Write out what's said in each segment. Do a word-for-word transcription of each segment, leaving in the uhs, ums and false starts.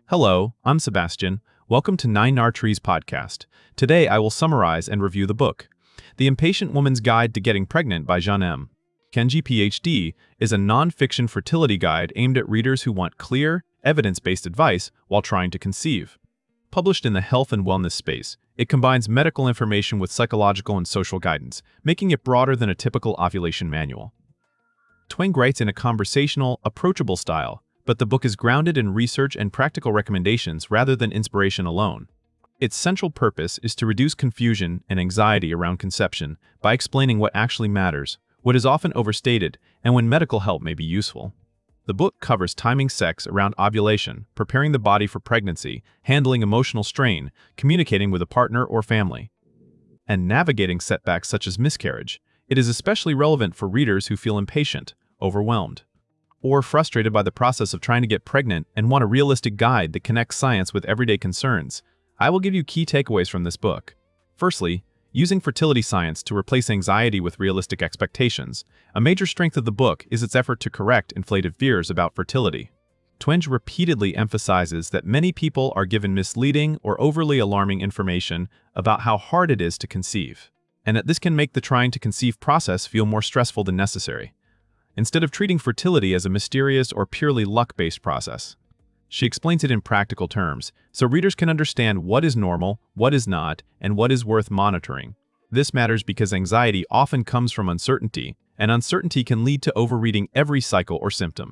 Hello, I'm Sebastian. Welcome to Nine Nar Trees podcast. Today I will summarize and review the book, The Impatient Woman's Guide to Getting Pregnant by Jeanne M. Kenji, P H D, is a non-fiction fertility guide aimed at readers who want clear, evidence-based advice while trying to conceive. Published in the health and wellness space, it combines medical information with psychological and social guidance, making it broader than a typical ovulation manual. Twenge writes in a conversational, approachable style, but the book is grounded in research and practical recommendations rather than inspiration alone. Its central purpose is to reduce confusion and anxiety around conception by explaining what actually matters, what is often overstated, and when medical help may be useful. The book covers timing sex around ovulation, preparing the body for pregnancy, handling emotional strain, communicating with a partner or family, and navigating setbacks such as miscarriage. It is especially relevant for readers who feel impatient, overwhelmed, or frustrated by the process of trying to get pregnant and want a realistic guide that connects science with everyday concerns. I will give you key takeaways from this book. Firstly, using fertility science to replace anxiety with realistic expectations. A major strength of the book is its effort to correct inflated fears about fertility. Twenge repeatedly emphasizes that many people are given misleading or overly alarming information about how hard it is to conceive, and that this can make the trying to conceive process feel more stressful than necessary, instead of treating fertility as a mysterious or purely luck-based process. She explains it in practical terms, so readers can understand what is normal, what is not, and what is worth monitoring. This matters because anxiety often comes from uncertainty, and uncertainty can lead to overreading every cycle or symptom.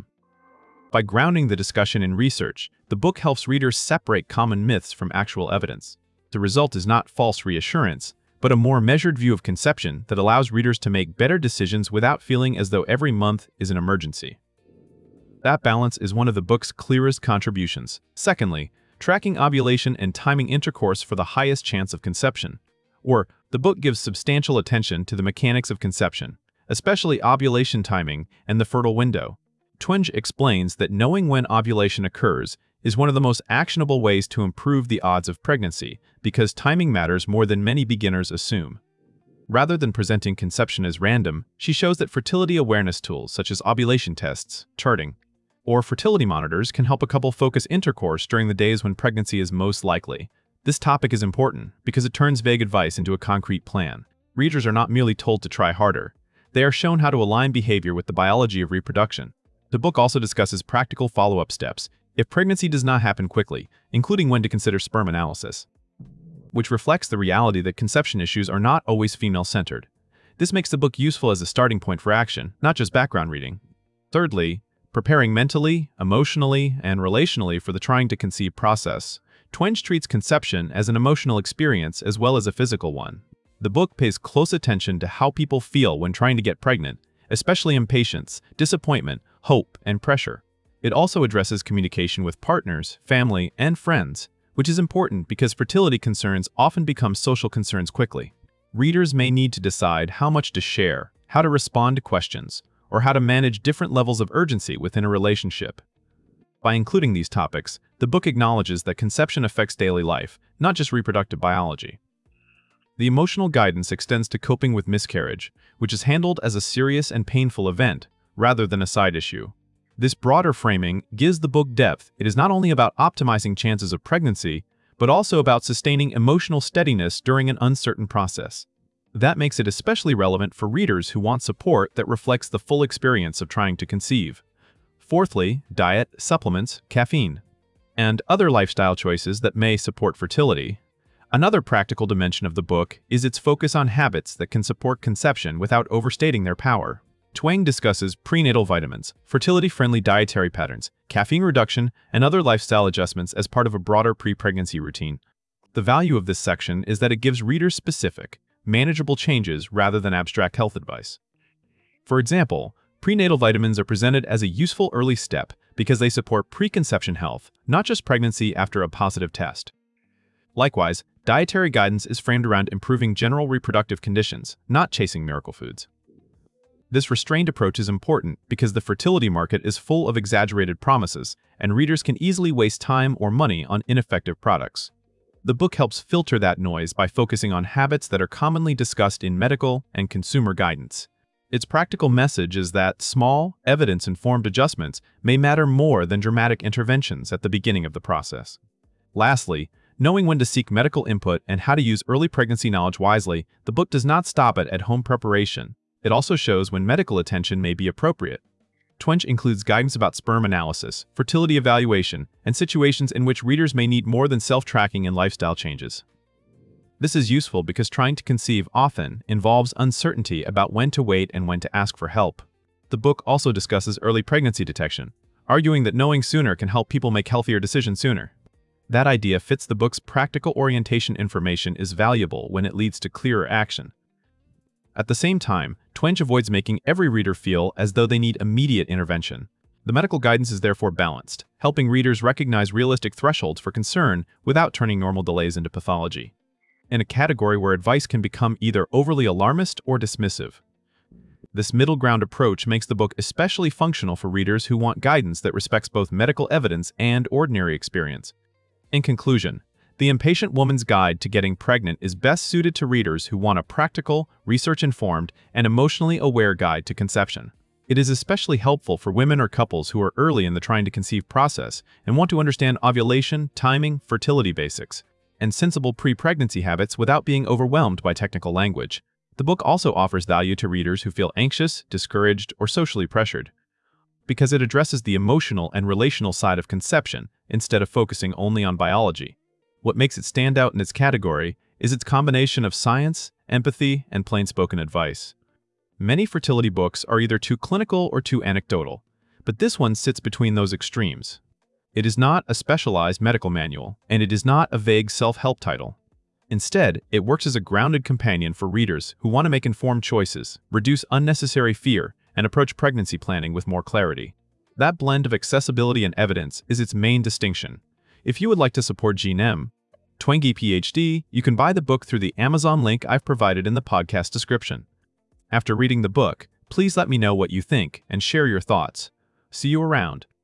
By grounding the discussion in research, the book helps readers separate common myths from actual evidence. The result is not false reassurance, but a more measured view of conception that allows readers to make better decisions without feeling as though every month is an emergency. That balance is one of the book's clearest contributions. Secondly, tracking ovulation and timing intercourse for the highest chance of conception. Or, the book gives substantial attention to the mechanics of conception, especially ovulation timing and the fertile window. Twenge explains that knowing when ovulation occurs is one of the most actionable ways to improve the odds of pregnancy, because timing matters more than many beginners assume. Rather than presenting conception as random, she shows that fertility awareness tools such as ovulation tests, charting, or fertility monitors can help a couple focus intercourse during the days when pregnancy is most likely. This topic is important because it turns vague advice into a concrete plan. Readers are not merely told to try harder. They are shown how to align behavior with the biology of reproduction. The book also discusses practical follow-up steps if pregnancy does not happen quickly, including when to consider sperm analysis, which reflects the reality that conception issues are not always female-centered. This makes the book useful as a starting point for action, not just background reading. Thirdly, preparing mentally, emotionally, and relationally for the trying to conceive process. Twenge treats conception as an emotional experience as well as a physical one. The book pays close attention to how people feel when trying to get pregnant, especially impatience, disappointment, hope, and pressure. It also addresses communication with partners, family, and friends, which is important because fertility concerns often become social concerns quickly. Readers may need to decide how much to share, how to respond to questions, or how to manage different levels of urgency within a relationship. By including these topics, the book acknowledges that conception affects daily life, not just reproductive biology. The emotional guidance extends to coping with miscarriage, which is handled as a serious and painful event, rather than a side issue. This broader framing gives the book depth. It is not only about optimizing chances of pregnancy, but also about sustaining emotional steadiness during an uncertain process. That makes it especially relevant for readers who want support that reflects the full experience of trying to conceive. Fourthly, diet, supplements, caffeine, and other lifestyle choices that may support fertility. Another practical dimension of the book is its focus on habits that can support conception without overstating their power. Twenge discusses prenatal vitamins, fertility-friendly dietary patterns, caffeine reduction, and other lifestyle adjustments as part of a broader pre-pregnancy routine. The value of this section is that it gives readers specific, manageable changes rather than abstract health advice. For example, prenatal vitamins are presented as a useful early step because they support preconception health, not just pregnancy after a positive test. Likewise, dietary guidance is framed around improving general reproductive conditions, not chasing miracle foods. This restrained approach is important because the fertility market is full of exaggerated promises, and readers can easily waste time or money on ineffective products. The book helps filter that noise by focusing on habits that are commonly discussed in medical and consumer guidance. Its practical message is that small, evidence-informed adjustments may matter more than dramatic interventions at the beginning of the process. Lastly, knowing when to seek medical input and how to use early pregnancy knowledge wisely, the book does not stop at at-home preparation. It also shows when medical attention may be appropriate. Twench includes guidance about sperm analysis, fertility evaluation, and situations in which readers may need more than self-tracking and lifestyle changes. This is useful because trying to conceive often involves uncertainty about when to wait and when to ask for help. The book also discusses early pregnancy detection, arguing that knowing sooner can help people make healthier decisions sooner. That idea fits the book's practical orientation. Information is valuable when it leads to clearer action. At the same time, Twench avoids making every reader feel as though they need immediate intervention. The medical guidance is therefore balanced, helping readers recognize realistic thresholds for concern without turning normal delays into pathology. In a category where advice can become either overly alarmist or dismissive. This middle ground approach makes the book especially functional for readers who want guidance that respects both medical evidence and ordinary experience. In conclusion, The Impatient Woman's Guide to Getting Pregnant is best suited to readers who want a practical, research-informed, and emotionally aware guide to conception. It is especially helpful for women or couples who are early in the trying to conceive process and want to understand ovulation, timing, fertility basics, and sensible pre-pregnancy habits without being overwhelmed by technical language. The book also offers value to readers who feel anxious, discouraged, or socially pressured, because it addresses the emotional and relational side of conception instead of focusing only on biology. What makes it stand out in its category is its combination of science, empathy, and plain-spoken advice. Many fertility books are either too clinical or too anecdotal, but this one sits between those extremes. It is not a specialized medical manual, and it is not a vague self-help title. Instead, it works as a grounded companion for readers who want to make informed choices, reduce unnecessary fear, and approach pregnancy planning with more clarity. That blend of accessibility and evidence is its main distinction. If you would like to support G N M, Twenge PhD, you can buy the book through the Amazon link I've provided in the podcast description. After reading the book, please let me know what you think and share your thoughts. See you around.